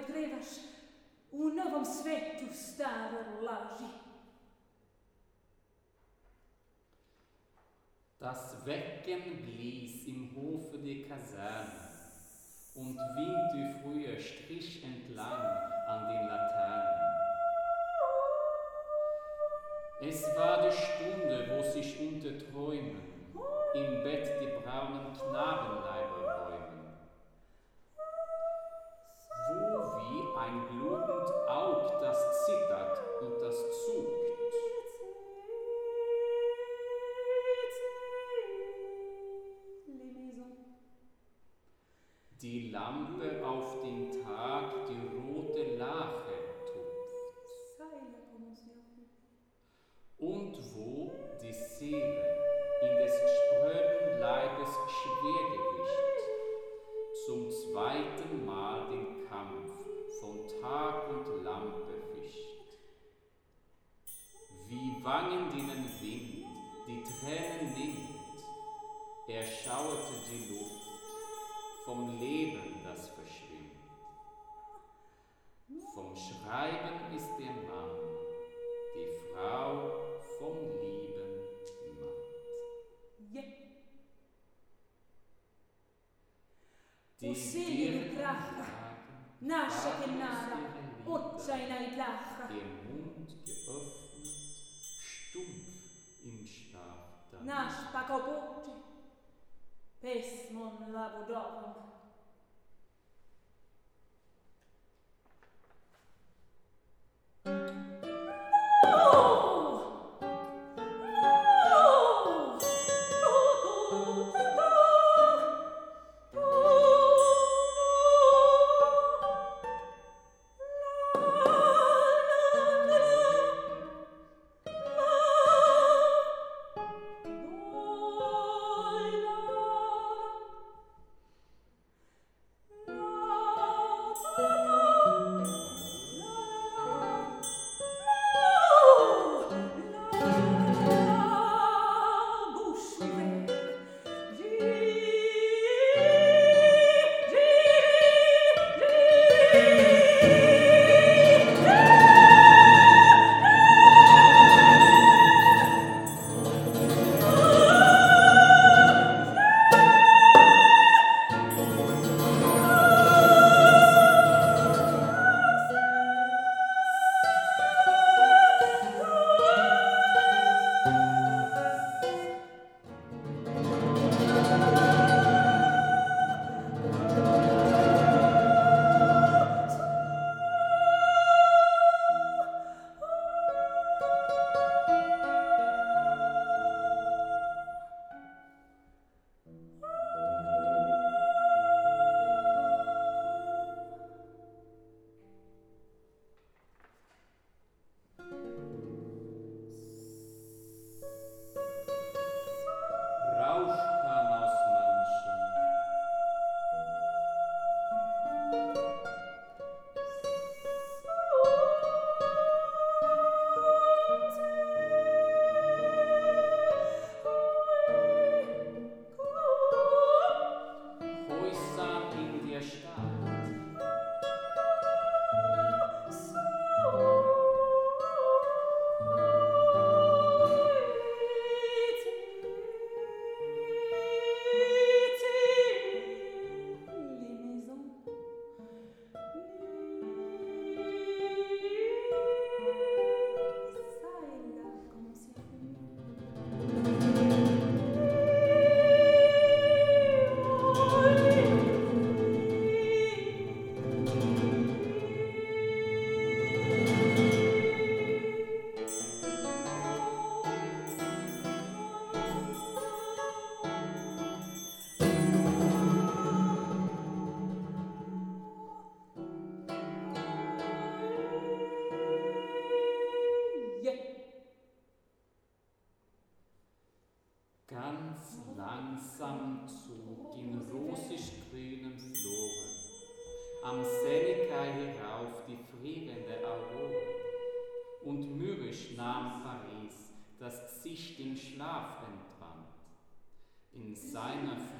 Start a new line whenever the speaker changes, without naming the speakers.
potrevaš u novom svetu staroj laži.
Das Wecken blies im Hofe die Kaserne und Wind wie früher strich entlang an den Laternen. Es war die Stunde, wo sich unter Träumen im Bett die braunen Knabenleiber räumen, wo wie ein glutend Aug das zittert und das zuckt. Die Lampe auf den Tag die rote Lache tupft. Und wo die Seele in des spröden Leibes Schwergewicht zum zweiten Mal den Kampf von Tag und Lampe fischt. Wie Wangen, denen Wind die Tränen nimmt, erschauerte die Luft vom Leben, das verschwimmt. Vom Schreiben ist der Mann, die Frau vom Lieben matt.
Die Seele Pracha, nasce che nara, Occia in Ailacha.
Der Mund geöffnet, stumpf im Schlaf da.
Naš pa kao Boče, pesmom labudovom.
Ganz langsam zog in rosig-grünem Flore am Seneca herauf die frierende Aurore, und mürrisch nahm Paris das Gesicht in Schlaf entwandt. In seiner